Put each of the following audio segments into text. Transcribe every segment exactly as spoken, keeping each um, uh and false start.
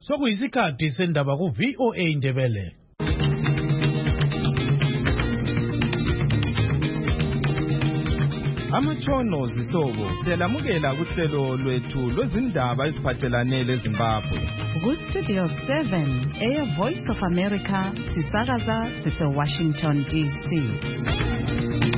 Sokuyisikhathi sendaba ku V O A Indebele. Amatshono zihlobo siyalamukela kuhlelo lwethu lwezindaba eziphathelane leZimbabwe. Ku Studio seven, Air Voice of America, sisakaza sise Washington D C.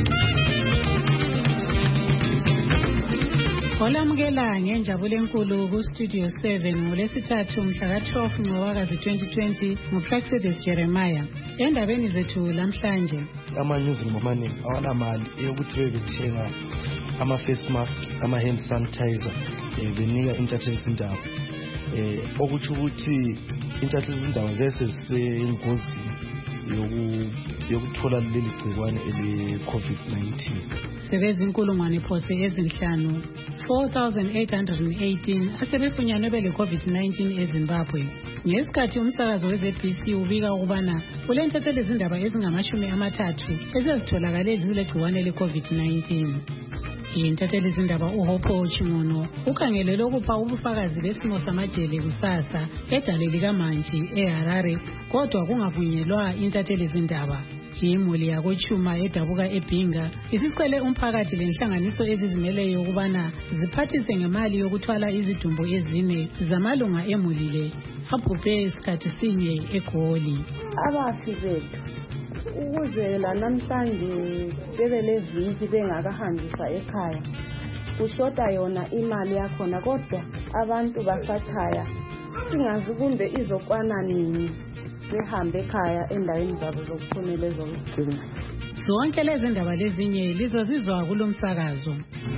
Olamukela ngenjabulo enkulu ku Studio seven ngolesithathu mhla ka twelve Ncwaba twenty twenty nguPraxedis Jeremiah. Endabeni zethu lamhlanje, amanyuzi amaningi awanamali eyokuthi bebethenga ama face mask, ama hand sanitizer, benika intatheli izindaba. Eh okuthi ukuthi intatheli izindaba zese zisengozini yoku yokuthola leli gcikwane ele COVID nineteen. Sebezi inkulungwane phose ezinhlanu four thousand eight hundred eighteen asebefunyanwe bele COVID nineteen eZimbabwe. Ngesikhathi umsakazo we-Z B C ubika ukubana kulentatheli izindaba ezingamashumi amathathu ezizitholakale zile gciwane le-COVID nineteen. Intatheli izindaba uHopho Chimono ukhangelele ukupha ubufakazi besimo samajele kusasa edale likaManji eHarare, kodwa kungavunyelwa intatheli izindaba. Imuli yakochuma edabuka eBhinga isicele umphakathi lenhlanganiso ezizimeleyo ukubana ziphathise ngemali yokuthwala izidumbu ezine zamalunga emulile abhubhe isikhathi sinye eGoli. Abafi bethu ukuze la namhlanje bebeleviki bengakahanjiswa ekhaya kushota yona imali yakhona, kodwa abantu basatshaya singazi kumbe izokwana nini behambe ekhaya endaweni zabo zokuphumela ezokugcina. Zonke lezi ndaba lezinye lizozizwa kulomsakazo.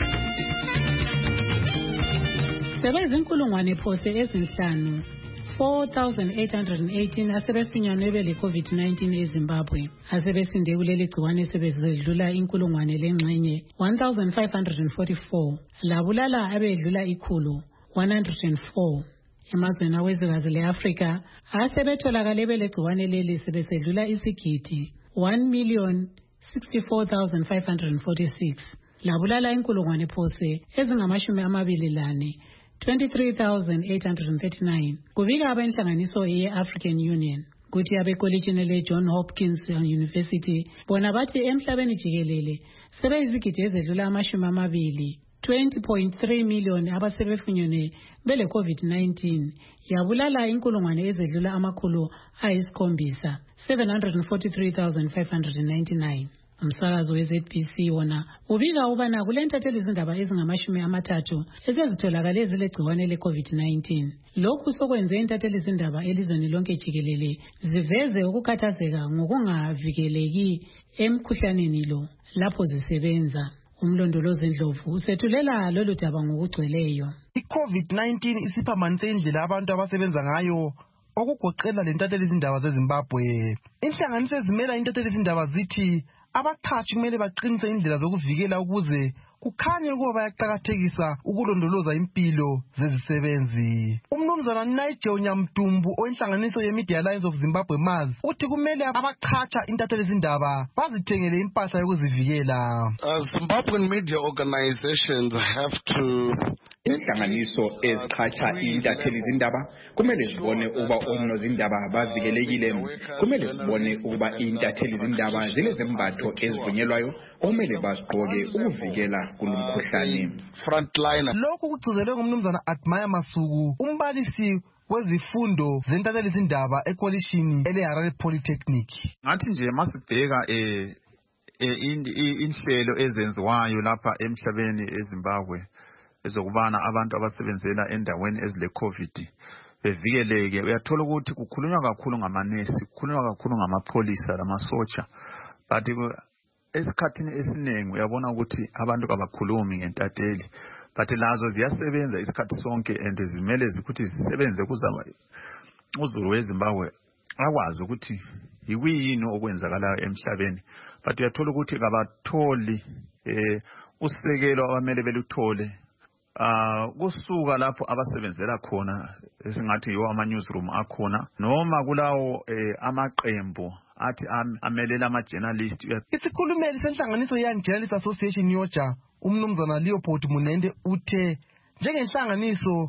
Sebezi inkulungwane phose ezinhlanu four thousand eight hundred eighteen asebefunyanwe bele COVID nineteen eZimbabwe. Asebesinde kuleli gciwane sebezedlula inkulungwane lengxenye one thousand five hundred forty-four. Labulala abedlula ikhulu one hundred four. Emazweni awezwekazi le-Afrika asebetholakale bele gciwane leli sebesedlula isigidi one million sixty-four thousand five hundred forty-six. Labulala inkulungwane phose ezingamashumi amabili lane twenty-three thousand eight hundred thirty-nine. Kubika abenhlanganiso ye-African Union kuthi abekolitshini le-John Hopkins University bona bathi emhlabeni jikelele sebeyizigidi ezedlula amashumi amabili twenty point three million abasebefunyenwe bele COVID nineteen. Yabulala inkulungwane ezedlula amakhulu ayisikhombisa seven hundred forty-three thousand five hundred ninety-nine. Umsakazo we-Z B C wona ubika ubana kulentatheli izindaba ezingamashumi amathathu ezizitholakale ezile gciwane le-COVID nineteen. Lokhu sokwenze intatheli izindaba elizweni lonke jikelele ziveze ukukhathazeka ngokungavikeleki emkhuhlaneni lo lapho zisebenza. Umlondolozi Ndlovu usethulela lolu daba ngokugcweleyo. I-COVID nineteen isiphambanise indlela abantu abasebenza ngayo okugoqela lentatheli izindaba zeZimbabwe. Inhlanganiso ezimela intatheli izindaba zithi abaqhashi kumele baqinise indlela zokuvikela ukuze kukhanye ukuba bayaqakathekisa ukulondoloza impilo zezisebenzi. Umnumzana Nigel Nyamdumbu oyinhlanganiso ye-Media Alliance of Zimbabwe M A Z uthi kumele abaqhatsha intatheli izindaba bazithengele impahla yokuzivikela. Uh, Zimbabwean media organizations have to inhlanganiso eziqhatsha intatheli izindaba kumele zibone uba onozindaba bavikelekile. Kumele zibone uba intatheli izindaba zilezembatho ezivunyelwayo kumele bazigqoke ukuvikela kulumkhuhlane. Frontliner. Lokhu kugcizelwe ngumnumzana Admire Masuku, umbalisi wezifundo zentatheli izindaba ekolishini ele-Harare Polytechnic. Ngathi nje masibheka eh inhlelo ezenziwayo lapha emhlabeni eZimbabwe ezokubana abantu abasebenzela endaweni ezile COVID bevikeleke, uyathola ukuthi kukhulunywa kakhulu ngamanesi, kukhulunywa kakhulu ngamapholisa lamasotsha, but esikhathini esiningi uyabona ukuthi abantu abakhulumi ngentatheli, but lazo ziyasebenza isikhathi sonke and zimele ukuthi zisebenze kuzama uzulu weZimbabwe akwazi ukuthi yikuyini okwenzakalayo emhlabeni, but uyathola ukuthi kabatholi eh usekelo abamele beluthole Uh, kusuka lapho abasebenzela khona esingathi yiwo ama-newsroom akhona noma kulawo eh, amaqembu athi am, amelela ama-journalist. Isikhulumeli senhlanganiso ye-Young Journalists Association yoja umnumzana Leopold Munende uthe njengenhlanganiso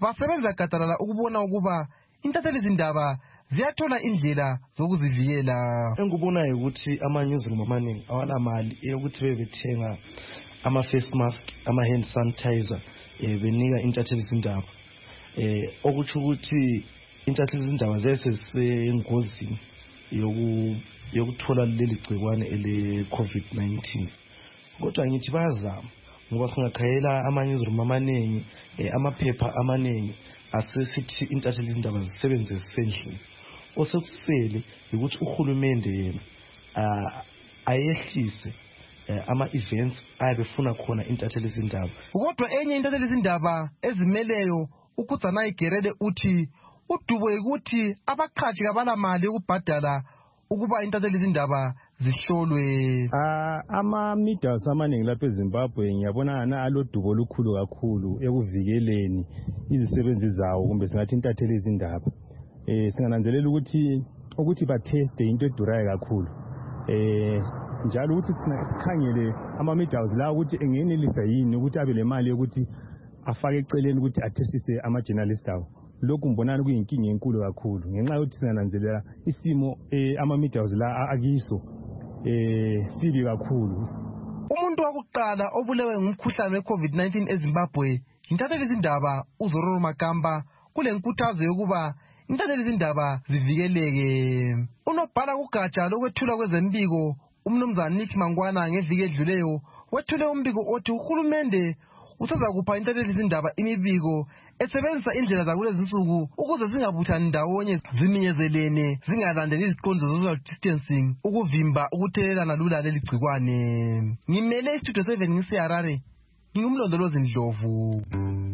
basebenza gadalala ukubona ukuba intatheli zindaba ziyathola indlela zokuzivikela. Engikubonayo ukuthi ama-newsroom amaningi awanamali eyokuthi bebethenga ama-face mask, ama-hand sanitizer eh benika intatheli zindaba. Eh okuthi ukuthi intatheli zindaba zesesengozini yoku yokuthola leli gcikwane ele COVID nineteen. Kodwa ngithi bayazama ngoba singakhayela ama-newsroom amaningi, amaphepha amaningi asesithi intatheli zindaba zisebenze sendlini. Osekusele ukuthi uhulumende yena ayehlise ama-events ayebefuna khona intatheli zindaba. Kodwa enye intatheli zindaba ezimeleyo ukudzana igerede uthi udubo ukuthi abaqhashi kabalamali ukubhadala ukuba intatheli zindaba zihlolwe. Ah ama medias amaningi lapha eZimbabwe ngiyabona ana alodubo olukhulu kakhulu ekuvikeleni izisebenzi zawo kumbe singathi intatheli zindaba. Eh singananzelela ukuthi ukuthi ba test into edurayo kakhulu. Eh njalo ukuthi sikhangele ama medias la ukuthi engenelisa yini ukuthi abe le mali ukuthi afake eceleni ukuthi atestise ama journalists awo. Lokhu mbonana kuyinkinga enkulu kakhulu ngenxa yokuthi singananzelela isimo eh ama medias la akiso eh sibi kakhulu. Umuntu wakuqala obulewe ngumkhuhlane we-COVID nineteen eZimbabwe intatheli zindaba uZororo Makamba kule nkuthazo yokuba intatheli zindaba zivikeleke. Unobhala kugatsha lokwethula kwezembiko umnumzana Nick Mangwana ngeviki edluleyo wethule umbiko othi uhulumende usaza kupha intatheli zindaba imibiko esebenzisa indlela zakulezi insuku ukuze zingabuthani ndawonye ziminyezelene zingalandeli iziqondiso social distancing ukuvimba ukuthelelana lula leli gcikwane. Ngimele istudio seven ngisiHarare ngingumlondolozi Ndlovu.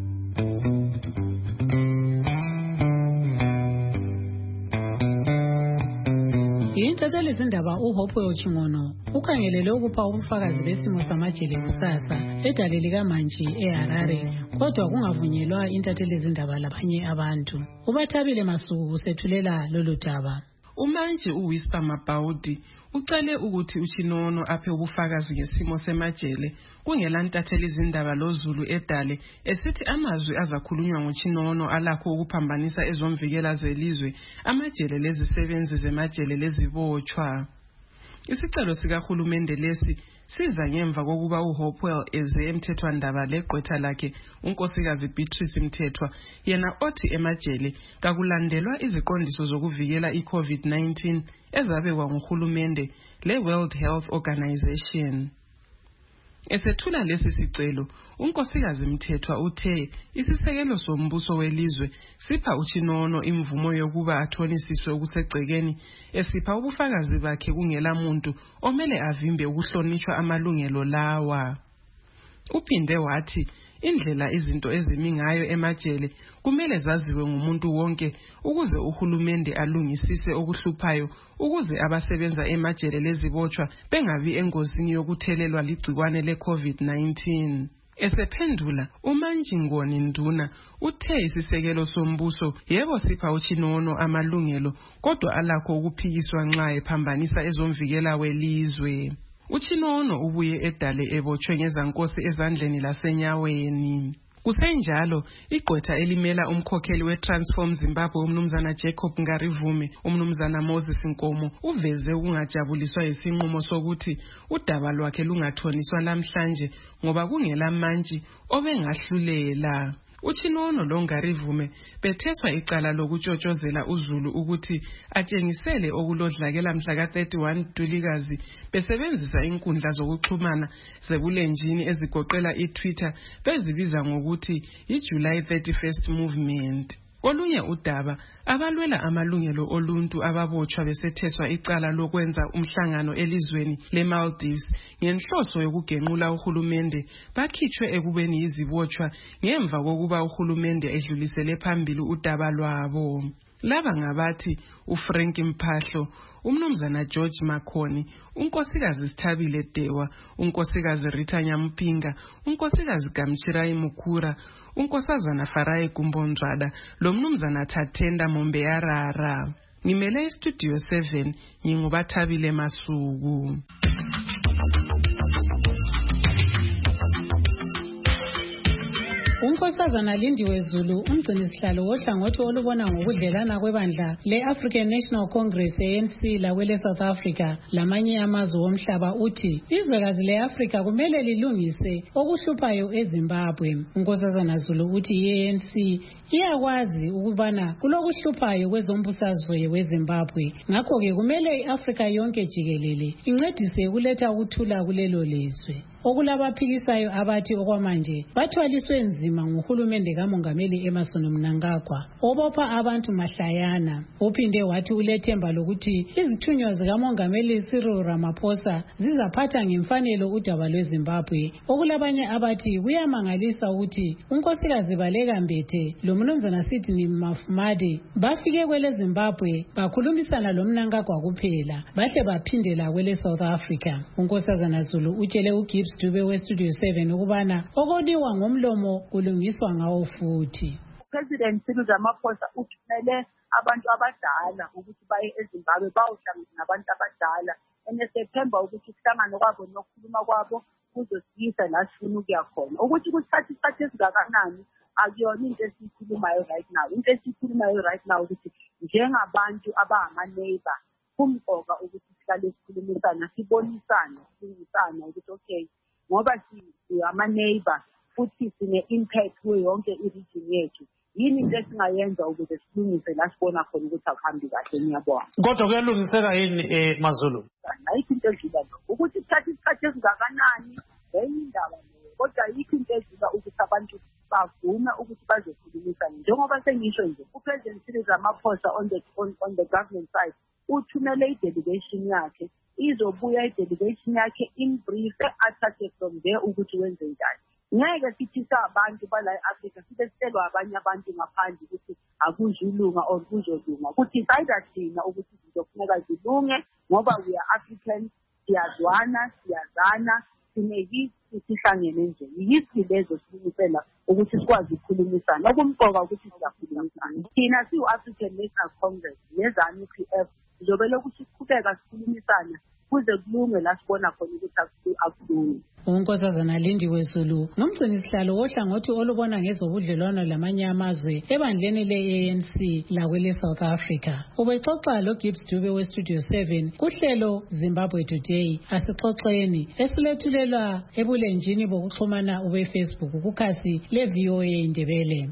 Intatheli zindaba uHopewell Chingono ukhangelele ukupha ubufakazi besimo samajele kusasa edale likaMantshi eHarare kodwa kungavunyelwa intatheli zindaba labanye abantu. Ubathabile Masuku usethulela lolu daba. uMantshi uWhisper Mabhaudi ucele ukuthi uChinono aphe ubufakazi ngesimo semajele kungela ntatheli zindaba loZulu edale esithi amazwi azakhulunywa ngoChinono alakho ukuphambanisa ezomvikela zelizwe amajele lezisebenzi zemajele lezibotshwa. Isicelo sikahulumende lesi siza ngemva kokuba uHopewell eze emthethwandaba legqwetha lakhe unkosikazi Beatrice Mthethwa yena othi emajele kakulandelwa iziqondiso zokuvikela iCovid nineteen ezabekwa nguhulumende leWorld Health Organization. Esethula lesi sicelo unkosikazi Mthethwa uthe isisekelo sombuso welizwe sipha uChinono imvumo yokuba athonisiswe ukusegcekeni esipha ubufakazi bakhe kungela muntu omele avimbe ukuhlonishwa amalungelo lawa. Uphinde wathi indlela izinto ezimi ngayo emajele kumele zaziwe ngumuntu wonke ukuze uhulumende alungisise okuhluphayo ukuze abasebenza emajele lezibotshwa bengabi engozini yokuthelelwa ligcikwane leCovid nineteen. Esephendula uMantshi Ngoni Nduna uthe isisekelo sombuso yebo sipha uChinono amalungelo kodwa alakho ukuphikiswa nxa ephambanisa ezomvikela welizwe. uChinono ubuye edale ebotshwe ngezankosi ezandleni lasenyaweni. Kusenjalo igqwetha elimela umkhokheli weTransform Zimbabwe umnumzana Jacob Ngarivume umnumzana Moses Nkomo uveze ukungajabuliswa isinqumo sokuthi udaba lwakhe lungathoniswa namhlanje ngoba kungela Mantshi obengahlulela. uChinono loNgarivume betheswa icala lokutshotshozela uZulu ukuthi atshengisele okulodlakela mhla ka thirty-one Ntulikazi besebenzisa inkundla zokuxhumana zebulenjini ezigoqela iTwitter bezibiza ngokuthi iJuly thirty-first Movement. Kolunye udaba abalwela amalungelo oluntu ababotshwa besetheswa icala lokwenza umhlangano elizweni leMaldives ngenhloso yokugenqula uhulumende bakhitshwe ekubeni yizibotshwa ngemva kokuba uhulumende edlulisele phambili udaba lwabo. Laba ngabathi uFrank Mphahlo, umnumzana George Makhoni, unkosikazi Sithabile Dewa, unkosikazi Rita Nyampinga, unkosikazi Gamchirai Mukura, unkosazana Faraye Kumbonzwada, lo mnumzana Thatenda Mombeyarara. Ngimele iStudio seven, ngingubathabile Masuku. Unkosazana Lindiwe Zulu umgcinisihlalo wohlangothi olubona ngokudlelana kwebandla le-African National Congress A N C lakwele South Africa lamanye amazwe omhlaba uthi izwekazi le-Afrika kumele lilungise okuhluphayo eZimbabwe. Unkosazana Zulu uthi i-A N C iyakwazi ukubana kulokuhluphayo kwezombusazwe weZimbabwe, ngakho-ke kumele i-Afrika yonke jikelele incedise ukuletha ukuthula kulelo lizwe. Okulabaphikisayo abathi okwamanje bathwaliswe nzima nguhulumende kaMongameli Emmerson Mnangagwa obopha abantu mahlayana. Uphinde wathi ulethemba lokuthi izithunywa zikaMongameli Cyril Ramaphosa zizaphatha ngemfanelo udaba lweZimbabwe. Okulabanye abathi kuyamangalisa ukuthi unkosikazi Baleka Mbete lomnumzana Sydney Mafumade bafike kwele Zimbabwe bakhulumisana loMnangagwa kuphela bahle baphindela kwele South Africa. Unkosazana Zulu utshele uGibbs Dube we Studio seven ukubana okodiwa ngomlomo kulungiswa ngawo futhi. President Cyril Ramaphosa uthumele abantu abadala ukuthi baye eZimbabwe bayohlangana nabantu abadala eneSeptember ukuthi kuhlangane kwabo nokukhuluma kwabo kuzosiyisa la sifuna ukuya khona. Ukuthi kuthatha isikhathi esingakanani akuyona into esiyikhulumayo right now. Into esiyikhulumayo right now ukuthi njengabantu abangama-neighbor kumqoka ukuthi sihlale sikhulumisana sibonisane silungisana ukuthi okay ngoba si-ama-neighbor futhi sine-impact kuyo yonke i-region yethu, yini into esingayenza ukuze silungise la sibona khona ukuthi akuhambi kahle. Ngiyabonga. Kodwa kuyalungiseka yini eh Mazulu? Ayikho into edlula lokho ukuthi kuthatha isikhathi esingakanani enye indaba leyo, kodwa ayikho into edlula ukuthi abantu bavume ukuthi bazokhulumisana. Njengoba sengisho nje uPresident Cyril Ramaphosa on the on, on the government side uthumele i-delegation yakhe, izobuya i-delegation yakhe in brief athathe from there ukuthi wenze njani. Ngeke sithi abantu bala e-Africa sibe sitelwa abanye abantu ngaphandle ukuthi akuzulunga or kuzolunga, ukuthi either thina ukuthi sizofuneka zilunge ngoba we are African, siyazwana siyazana sineki sihlangene nje. Yithi lezo silungisela ukuthi sikwazi ukukhulumisana. Okumqoka ukuthi siyakhulumisana. Thina siyi-African National Congress nezanu P F zobele ukuthi siqhubeka sikhulumisana kuze kulunge la sibona khona ukuthi akulungi. Unkosazana Lindiwe Zulu nomgcinisihlalo wohlangothi olubona ngezobudlelwano lamanye amazwe ebandleni le-A N C lakwele South Africa. Ubexoxa loGibbs Dube we Studio seven kuhlelo Zimbabwe Today. Asixoxeni esilethulela ebulenjini bokuxhumana ube Facebook kukhasi le-V O A Ndebele.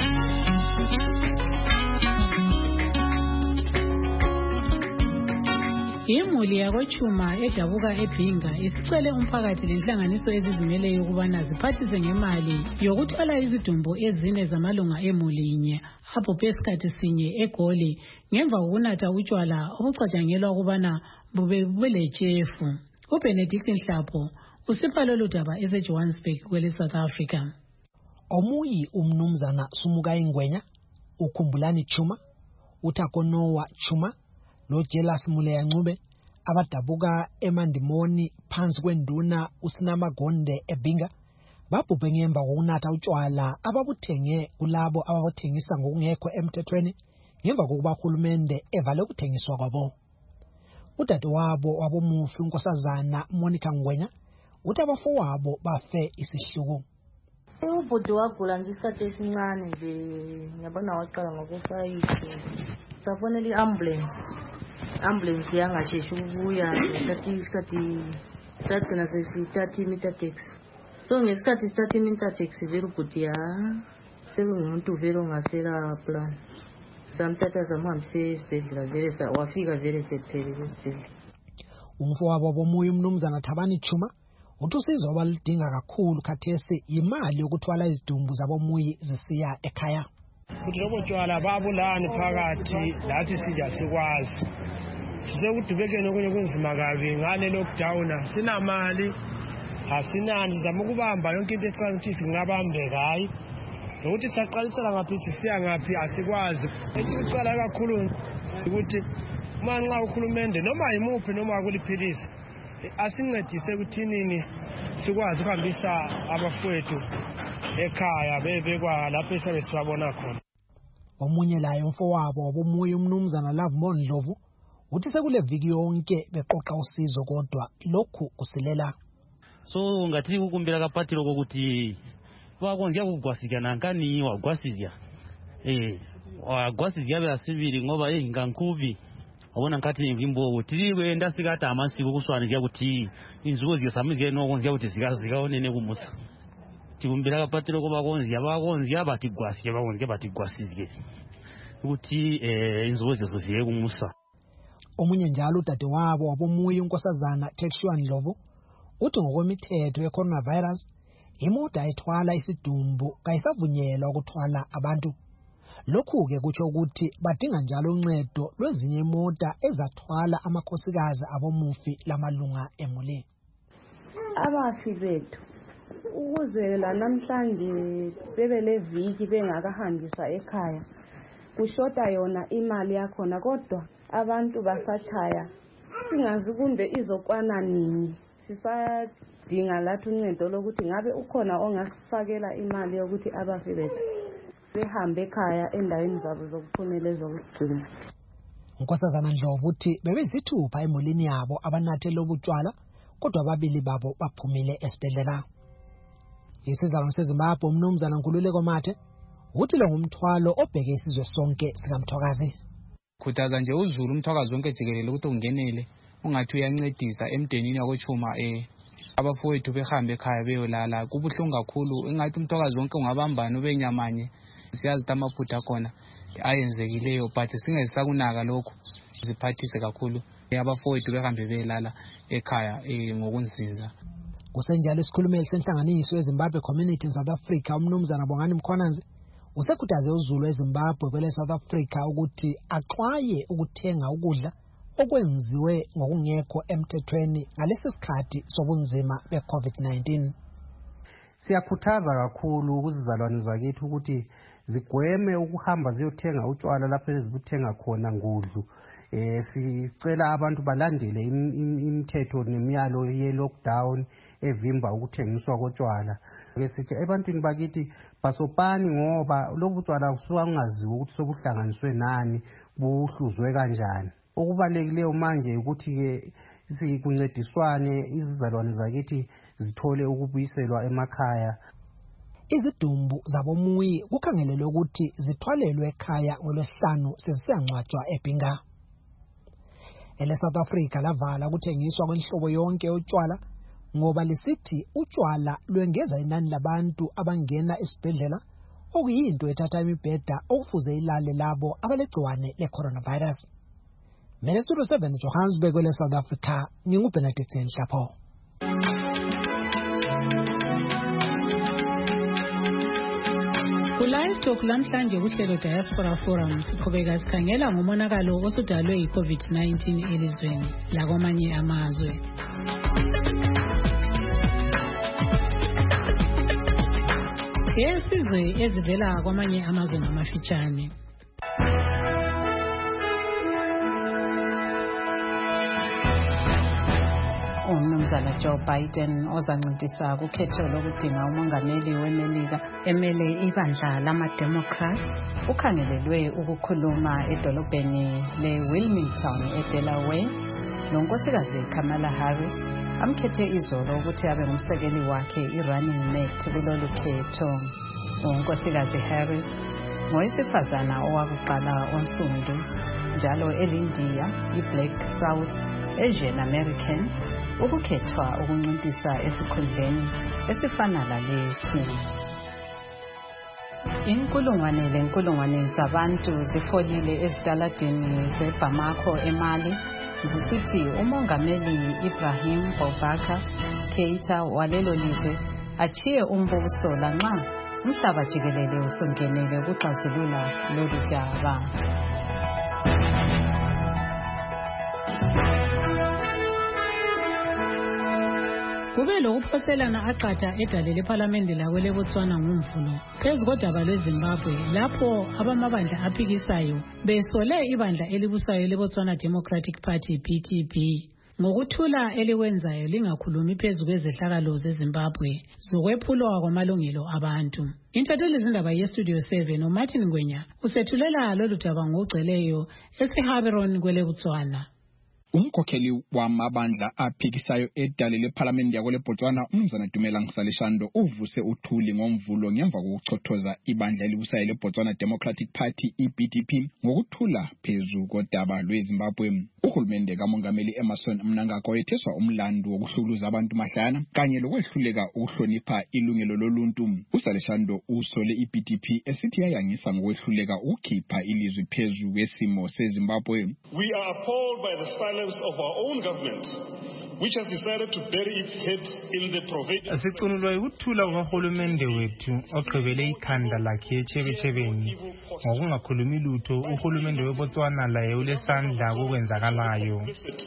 Imuli yakochuma edabuka eBhinga isicele umphakathi lenhlanganiso ezizimeleyo ukubana ziphathise ngemali yokuthwala izidumbu ezine zamalunga emuli inye abhubhe esikhathi sinye eGoli ngemva kokunatha utshwala obucatshangelwa ukubana bube buletshefu. uBenedict Nhlapho usipha lolu daba eseJohannesburg kwele South Africa. Omuyi umnumzana Sumuka Ingwenya, uKhumbulani Chuma, uTakonowa Chuma lo Jealous Muleya Ncube abadabuka eMandimoni phansi kwenduna uSinamagonde eBhinga babhubhe ngemva kokunatha utshwala ababuthenge kulabo ababuthengisa ngokungekho emthethweni ngemva kokuba uhulumende evale ukuthengiswa kwabo. Udadewabo wabomufi unkosazana Monica Ngwenya uthi abafowabo bafe isihluku. Ubhuti wagula ngesikhathi esincane nje ngiyabona waqala ngokufa yise. Safonela i-ambulance. Ambulance yangasheshi ukubuya ngathi isikhathi sagcina sesithatha imitatex. So ngesikhathi sithatha imitatex vele ubhuti ya sekungumuntu vele ongasela plan. Samthatha samhambise esibhedlela vele wafika vele sephelele esibhedlela. Umfowabo bomuyi umnumzana Thabani Chuma uthi usizo abalidinga kakhulu khathesi imali yokuthwala izidumbu zabomuyi zisiya ekhaya. Kuthi lobo tshwala babulani phakathi lathi sija sikwazi sizokudubekeni okunye kunzima kabi ngale lockdown sinamali asinani sizama ukubamba yonke into esiqala ukuthi singabambeka hayi nokuthi siyaqalisela ngaphi sisiya ngaphi asikwazi. Esikucala kakhulu ukuthi manxa uhulumende noma yimuphi noma kuliphilisa asincedise ukuthinini sikwazi ukuhambisa abafowethu ekhaya bebekwa lapho esabe sibabona khona. Omunye laye umfowabo wabomuyi umnumzana Lovemon Ndlovu uthi sekule viki yonke beqoqa usizo kodwa lokhu kusilela. So ngathi ukukumbela kaphathi lokuthi bakonje ukugwasika nankani wagwasija eh wagwasija byasibiri ngoba engankubi abona ngathi imvimbo utiliwe ndasikata amasiko kuswana nje ukuthi inzuko ziyasamizwe nokonje ukuthi zikazika onene kumusa tikumbira kapatiro kuba konzi abakonzi abati gwasi abakonzi abati gwasizike ukuthi eh inzuko zezo ziye kumusa. Omunye njalo udade wabo wabomuyi unkosazana Textual Ndlovu uthi ngokwemithetho ye-coronavirus imoto ayithwala isidumbu kayisavunyelwa ukuthwala abantu. Lokhu ke kutsho ukuthi badinga njalo uncedo lwezinye imota ezathwala amakhosikazi abomufi lamalunga emulini. Abafi bethu ukuze la namhlanje bebeleviki bengakahanjiswa ekhaya kushota yona imali yakhona kodwa abantu basachaya singazi kumbe izokwana nini. Sisadinga lathi uncedo lokuthi ngabe ukhona ongasifakela imali yokuthi abafi bethu behambe ekhaya endaweni zabo zokuphumela ezokugcina. Nkosazana Ndlovu uthi bebezithupha emulini yabo abanathe lobutshwala kodwa ababili babo baphumile esibhedlela. Isizalwane seZimbabwe umnumzana Nkululeko Mathe uthi lo ngumthwalo obheke isizwe sonke sikaMthokazi. Khuthaza nje uZulu uMthokazi wonke jikelele ukuthi ungenele ungathi uyancedisa emdenini yakoChuma eh abafowethu behambe ekhaya beyolala kubuhlungu kakhulu engathi uMthokazi wonke ungabambana ubenyamanye siyazi amaphutha khona ayenzekileyo but singesakunaka lokho ziphathise kakhulu abafowethu behambe beyolala ekhaya ngokunzinza. Kusenjalo isikhulumeli senhlanganiso eZimbabwe Community in South Africa umnumzana Bongani Mkhonanzi usekhuthaze uZulu eZimbabwe kwele South Africa ukuthi axwaye ukuthenga ukudla okwenziwe ngokungekho emthethweni ngalesi sikhathi sobunzima be-COVID nineteen. Siyakhuthaza kakhulu ukuzizalwane zakithi ukuthi zigweme ukuhamba ziyothenga utshwala lapho ezibuthenga khona ngudlu. Eh sicela abantu balandele imithetho nemiyalo ye-lockdown evimba ukuthengiswa kotshwala. Ke sithi ebantwini bakithi basopani ngoba lobutshwala kusuka kungaziwa ukuthi sobuhlanganiswe nani buhluzwe kanjani. Okubalekile manje ukuthi ke sikuncediswane izizalwane zakithi zithole ukubuyiselwa emakhaya. Izidumbu zabomuyi kukhangelelwe ukuthi zithwalelwe ekhaya ngolwesihlanu sezisiyangcwatshwa eBinga. Ele South Africa lavala ukuthengiswa kwenhlobo yonke yotshwala ngoba lisithi utshwala lwengeza inani labantu abangena esibhedlela okuyinto ethatha imibheda okufuze ilale labo abalegciwane le-coronavirus. Menesuru seven Johannesburg kwele South Africa nginguBenedict Nhlapho. Live Talk lamhlanje kuhlelo Diaspora Forum siqhubeka sikhangela ngomonakalo osudalwe yi-COVID nineteen elizweni lakwamanye amazwe. Yesizwe ezivela kwamanye amazwe ngamafitshane. Umnumzana Joe Biden ozancedisa kukhetho lokudinga umongameli weMelika emele ibandla lama-Democrats ukhangelelwe ukukhuluma edolobheni le-Wilmington eDelaware nonkosikazi Kamala Harris amkhethe izolo ukuthi abe ngumsekeli wakhe i-running mate kulolu khetho. Unkosikazi Harris ngowesifazana owakuqala onsundu njalo elindiya i-Black South Asian American ukukhethwa ukuncintisa esikhundleni esifana lalesi. Inkulungwane lenkulungwane zabantu zifolile ezitaladini zeBamako eMali zisithi umongameli Ibrahim Boubacar Keita walelo lizwe achiye umbuso lanxa umhlaba jikelele usongenele ukuxazulula lolu daba. Kube lokuphoselana aqatha edale lePhalamende lakwele Botswana ngomvulo phezu kodaba lweZimbabwe lapho abamabandla aphikisayo besole ibandla elibusayo leBotswana Democratic Party B T P ngokuthula elikwenzayo lingakhulumi phezu kwezehlakalo zeZimbabwe zokwephulwa kwamalungelo abantu. Intatheli zindaba yeStudio seven uMartin Ngwenya usethulela lolu daba ngogcweleyo eSihaberon kwele Botswana. Umkhokheli wamabandla aphikisayo edale leParliament yakole Botswana uMnumzana Dumela Ngisaleshando uvuse uthuli ngomvulo ngemva kokuchothoza ibandla elibusayo leBotswana Democratic Party E B D P ngokuthula phezu kodaba lweZimbabwe. Uhulumende kaMongameli Emmerson Mnangagwa wetheswa umlando wokuhluluza abantu mahlana kanye lokwehluleka ukuhlonipha ilungelo loluntu. uSaleshando usole I B D P esithi yayangisa ngokwehluleka ukukhipha ilizwi phezu kwesimo seZimbabwe. We are appalled by the silence of our own government, which has decided to bury its head in the provision. Sicunulwa ukuthula kwahulumende wethu ogqibele ikhanda lakhe echebechebeni ngokungakhulumi lutho. Uhulumende weBotswana laye ulesandla kokwenzakalayo.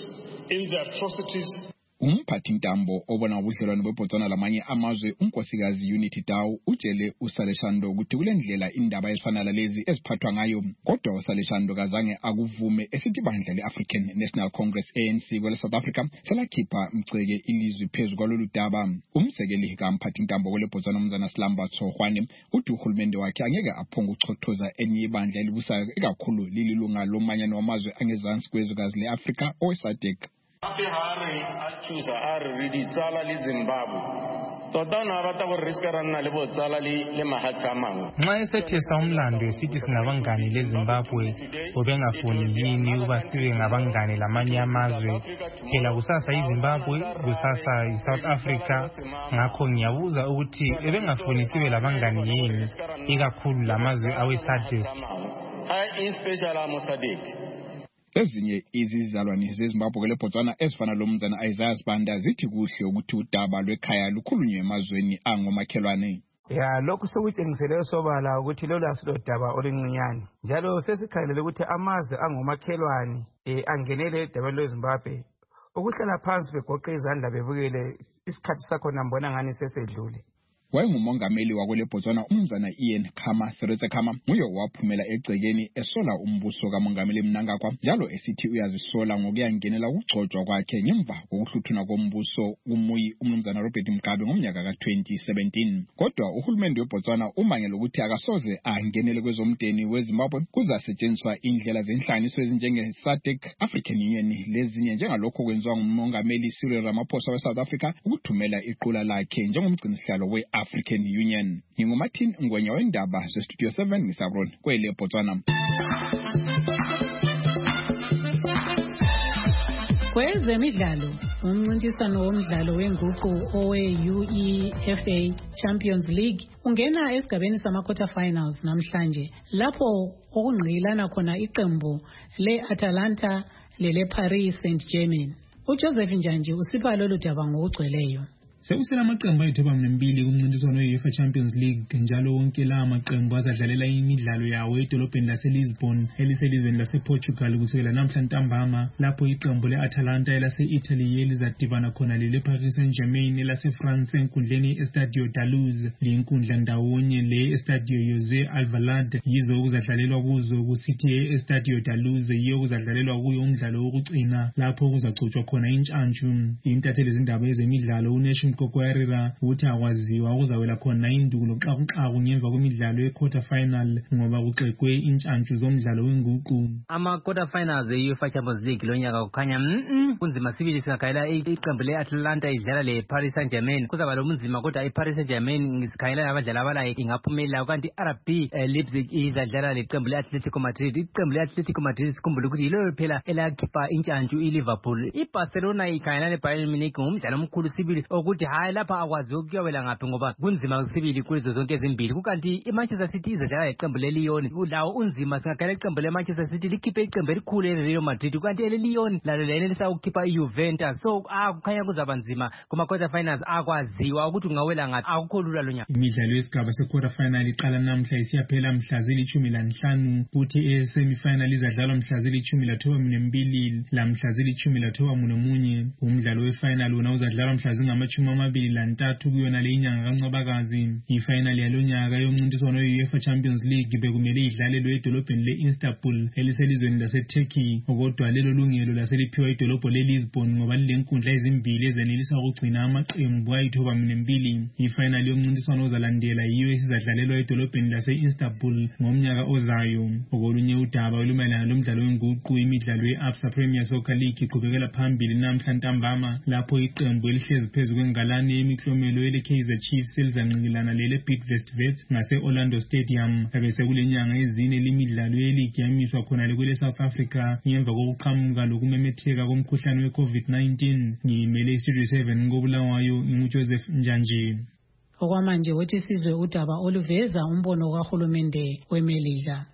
In the atrocities. Umphathi ntambo obona ubudlelwano beBotswana lamanye amazwe unkosikazi Unity Dawu utshele uSaleshando ukuthi kulendlela indaba ezifana lezi eziphathwa ngayo. Kodwa uSaleshando kazange akuvume esithi bandla leAfrican National Congress A N C kwele South Africa selakhipha mceke ilizwi phezu kwalolu daba. Umsekeli kamphathi ntambo kwele Botswana uMnumzana Slamba Tsohwane uthi uhulumende wakhe angeke aphonga ukuchothoza enye ibandla elibusayo ekakhulu lililunga lomanyano wamazwe angezansi kwezwekazi leAfrika oSADC. Hari achuza ari riditsala li Zimbabwe tota na bata go riska rana le botsala li le mahatsa amang. Nxa esethesa umlando esithi singabangani leZimbabwe ubengafuni yini uba sibe ngabangani lamanye amazwe phela kusasa iZimbabwe kusasa iSouth Africa. Ngakho ngiyabuza ukuthi ebengafuni sibe labangani yini ikakhulu lamazwe aweSADC. Hai in special amoSADC. Ezinye izizalwane zeZimbabwe leBotswana ezifana loMnumzana Isaiah Sibanda zithi kuhle ukuthi udaba lwekhaya lukhulunywe emazweni angomakhelwane. Ya lokhu sokutshengisele sobala ukuthi lolu asilodaba oluncinyane njalo sesikhalele ukuthi amazwe angomakhelwane eh angenele edaba lweZimbabwe ukuhlala phansi begoqe izandla bebukele isikhathi sakho nambona ngani sesedlule. Wayengumongameli wakole Botswana uMnumzana Ian Khama Seretse Khama nguye waphumela egcekeni esola umbuso kaMongameli Mnangagwa njalo esithi uyazisola ngokuyangenela ukugcotshwa kwakhe ngemva kokuhluthuna kombuso umuyi uMnumzana Robert Mugabe ngomnyaka ka twenty seventeen. Kodwa uhulumende weBotswana umangela ukuthi akasoze angenele kwezomdeni weZimbabwe kuzasetshenziswa indlela zenhlanganiso ezinjenge SADC, African Union lezinye njengalokho kwenziwa ngumongameli Cyril Ramaphosa weSouth Africa ukuthumela iqula lakhe njengomgcinisihlalo we African Union. NginguMartin Ngwenya wendaba zeStudio seven ngisabron kwele Botswana. Kwezemidlalo, umncintiswano womdlalo wenguqu owe-UEFA Champions League ungena esigabeni sama-quarter finals namhlanje lapho okungqilana khona iqembu le-Atalanta lele-Paris Saint-Germain. uJoseph Njanji usipha lolu daba ngokugcweleyo. Sekusela amaqembu ayithoba mnembili kumncintiswano we-UEFA Champions League njalo wonke la amaqembu azadlalela imidlalo yawo edolobheni lase-Lisbon eliselizweni lase-Portugal kusukela namhla ntambama lapho iqembu le-Atalanta elase-Italy elizadibana khona lele-Paris Saint-Germain elase-France enkundleni e-Estadio da Luz. Linkundla ndawonye le-Estadio José Alvalade yizo okuzadlalelwa kuzo kusithi e-Estadio da Luz yiyo okuzadlalelwa kuyo umdlalo wokugcina lapho kuzagcotshwa khona intshantshu. Intatheli zindaba ezemidlalo uNation Kokwarira uthi akwaziwa ukuzawela khona indulo xa kuxaku ngemva kwemidlalo ye-quarter final ngoba kuxekwe intshantshu zomdlalo wenguqu. Ama-quarter finals e-UEFA Champions League lonyaka kukhanya mm kunzima sibili singakhayela iqembu le-Atalanta idlala le-Paris Saint-Germain kuzaba lomzima kodwa i-Paris Saint-Germain ngisikhayela abadlali abalayo ingaphumelela kanti i-R B Leipzig izadlala leqembu le-Atletico Madrid. Iqembu le-Atletico Madrid sikhumbule ukuthi yilo phela elakhipha intshantshu i-Liverpool. I-Barcelona ikhayela le-Bayern Munich ngumdlalo omkhulu sibili ukuthi hayi lapha akwazi ukuyawela ngaphi ngoba kunzima sibili kulezo zonke ezimbili. Kukanti i-Manchester City izadlala leqembu le-Lyon lawo unzima singakhayela iqembu le-Manchester City likhiphe iqembu elikhulu le-Real Madrid kanti ele-Lyon lalo lenelisa ukukhipha i-Juventus. So akukhanya kuzaba nzima kuma-quarter finals akwaziwa ukuthi ungawela ngaphi akukho lula lo nyaka. Imidlalo yesigaba se-quarter final iqala namhla isiyaphela mhla zilithumi lanhlanu kuthi e-semi-final izadlalwa mhla zilithumi lathoba mnembili lamhla zilithumi lathoba munomunye. Umdlalo we-final wona uzadlalwa mhla zingamachumi amashumi amabili lantathu kuyona le inyanga kaNcwabakazi. Ifinal yalonyaka yomncintiswano we-UEFA Champions League bekumele idlalelwe edolobheni le-Istanbul eliselizweni laseTurkey, kodwa lelo lungelo laseliphiwa idolobho le-Lisbon ngoba lilenkundla ezimbili ezenelisa ukugcina amaqembu ayithoba nembili. Ifinal yomncintiswano ozalandela yiyo esizadlalelwa edolobheni lase-Istanbul ngomnyaka ozayo. Okolunye udaba olumayelana lomdlalo wenguqu, imidlalo ye-Absa Premier Soccer League iqhubekela phambili namhla ntambama lapho iqembu elihlezi phezu kwengalane yemiklomelo ele-Kaizer Chiefs elizanqikilana lele-Bidvest Wits ngase-Orlando Stadium. Bese kule nyanga ezine lemidlalo yeligi yamiswa khonale kwele South Africa ngemva kokuqhamuka lokumemetheka komkhuhlane we-COVID nineteen. Ngimele iStudio seven koBulawayo, nginguJoseph Njanji. Okwamanje wethi sizwe udaba oluveza umbono kahulumende weMelika.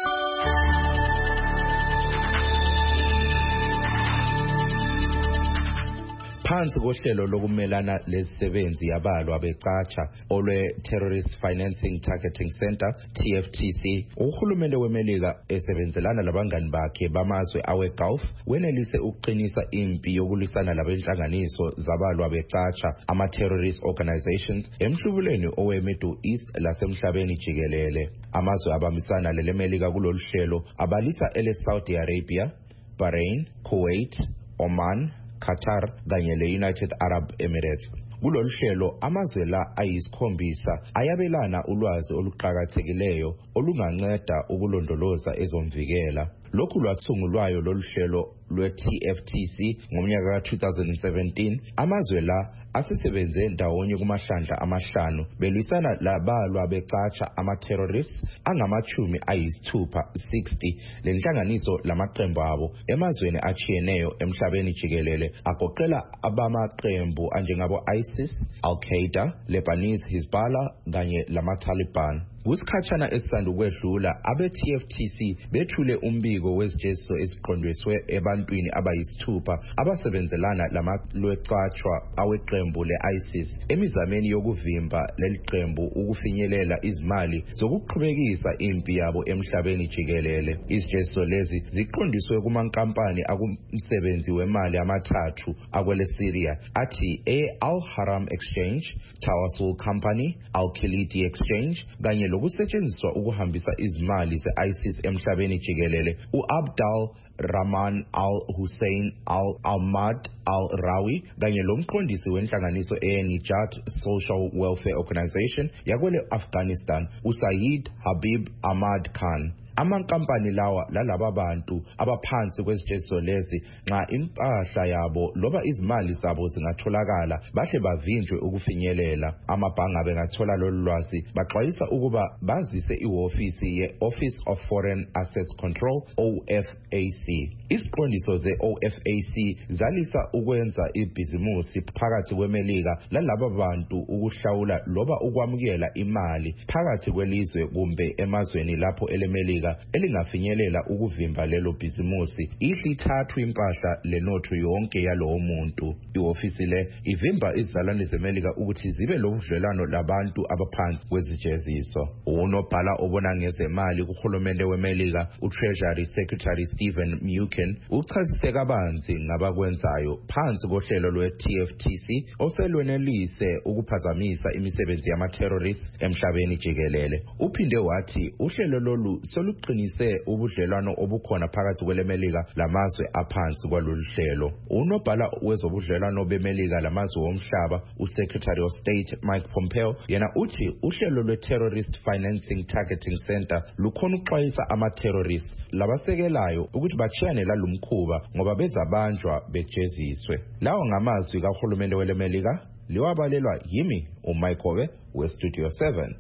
Phansi kohlelo lokumelana lezisebenzi yabalwa becatsha olwe Terrorist Financing Targeting Center T F T C, uhulumende weMelika esebenzelana labangani bakhe bamazwe awe-Gulf wenelise ukuqinisa impi yokulwisana labenhlanganiso zabalwa becatsha ama-terrorist organizations emhlubulweni owe-Middle East lasemhlabeni jikelele. Amazwe abambisana leleMelika kulolu hlelo abalisa ele-Saudi Arabia, Bahrain, Kuwait, Oman, Qatar kanye le-United Arab Emirates. Kulolu hlelo amazwe la ayisikhombisa ayabelana ulwazi oluqhakathekileyo olunganceda ukulondoloza ezomvikela. Lokhu lwasungulwayo lolu hlelo lwe-T F T C ngomnyaka ka two thousand seventeen, amazwe la asesebenze ndawonye kumahlandla amahlanu belwisana labalwa becatsha ama-terrorists angamachumi ayisithupha sixty lenhlanganiso lamaqembu abo emazweni achiyeneyo emhlabeni jikelele agoqela abamaqembu anjengabo ISIS, Al-Qaeda, Lebanese Hezbollah kanye lama-Taliban. Kusikhatshana esisanda ukwedlula abe-T F T C bethule umbiko wezijeziso eziqondiswe ebantwini abayisithupha abasebenzelana lamalwecatshwa aweqembu le-ISIS emizameni yokuvimba leli qembu ukufinyelela izimali zokuqhubekisa impi yabo emhlabeni jikelele. Izijeziso lezi ziqondiswe kumankampani akumsebenzi wemali amathathu akwele Syria athi e-Al-Haram Exchange, Tawassul Company, Al-Khalidi Exchange kanye lokusetshenziswa ukuhambisa izimali ze-ISIS emhlabeni jikelele. U-Abdal Rahman Al-Hussein Al-Ahmad Al-Rawi kanye lomqondisi wenhlanganiso eNijat Social Welfare Organization yakwele Afghanistan, uSayyid Habib Ahmad Khan. Amankampani lawa lalaba bantu abaphansi kwezijeziso lezi nxa impahla yabo loba izimali zabo zingatholakala bahle bavinjwe ukufinyelela. Amabhanga bengathola lolu lwazi baxwayisa ukuba bazise ihofisi ye-Office of Foreign Assets Control O F A C. Isiqondiso ze-O F A C zalisa ukwenza ibhizimusi phakathi kweMelika lalaba bantu ukuhlawula loba ukwamukela imali phakathi kwelizwe kumbe emazweni lapho eleMelika elingafinyelela ukuvimba lelo bhizimusi ihle ithathwe impahla lenotho yonke yalowo muntu. Ihofisi le ivimba izizalwane zeMelika ukuthi zibe lobudlelwano labantu abaphansi kwezijeziso. Unobhala obona ngezemali kuhulumende weMelika uTreasury Secretary Stephen Mnuchin uchasise kabanzi ngabakwenzayo phansi kohlelo lwe-T F T C oselwenelise ukuphazamisa imisebenzi yama-terrorists emhlabeni jikelele. Uphinde wathi uhlelo lolu soluqinise ubudlelwano obukhona phakathi kweleMelika lamazwe aphansi kwalolu hlelo. Unobhala wezobudlelwano beMelika lamazwe womhlaba uSecretary of State Mike Pompeo yena uthi uhlelo lwe-Terrorist Financing Targeting Center lukhona ukuxwayisa ama-terrorists labasekelayo ukuthi bachiyane lalumkhuba ngoba bezabanjwa bejeziswe. Lawo ngamazwi kahulumende weleMelika liwabalelwa yimi uMaikobe weStudio seven.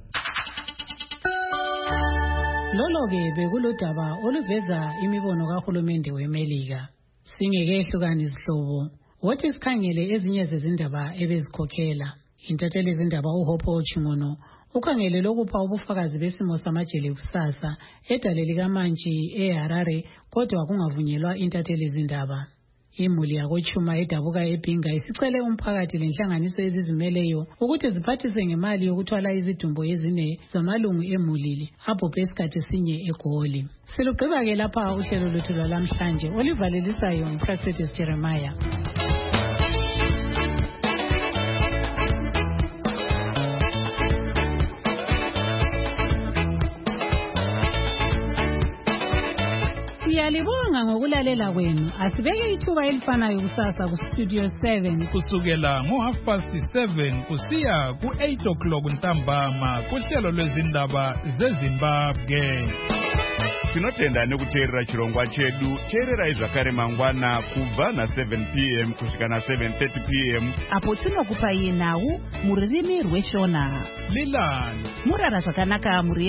Lolo-ke bekulodaba oluveza imibono kahulumende weMelika. Singekehlukan izihlobo, wothi sikhangele ezinye zezindaba ebezikhokhela. Intatheli zindaba uHopho Ochimono ukhangele lokupha ubufakazi besimo samajele kusasa edale likaMantshi eHarare kodwa kungavunyelwa intatheli zindaba. Imuli yakochuma edabuka eBhinga isicele umphakathi lenhlanganiso ezizimeleyo ukuthi ziphathise ngemali yokuthwala izidumbu ezine zamalungu emulili abhubhe isikhathi sinye eGoli. Silugqiba ke lapha uhlelo lwethu lwalamhlanje olivalelisayo uProfetis Jeremiah. Siyalibonga ngokulalela kwenu. Asibeke ithuba elifanayo kusasa ku Studio seven. Kusukela ngo half past seven kusiya ku eight o'clock ntambama kuhlelo lwezindaba zeZimbabwe. Tinotenda nekuteerera chirongwa chedu. Teererai zvakare mangwana kubva na seven p m kusvika na seven thirty p m apo tinokupai nhau mururimi rweshona. Lilani Murara zvakanaka muri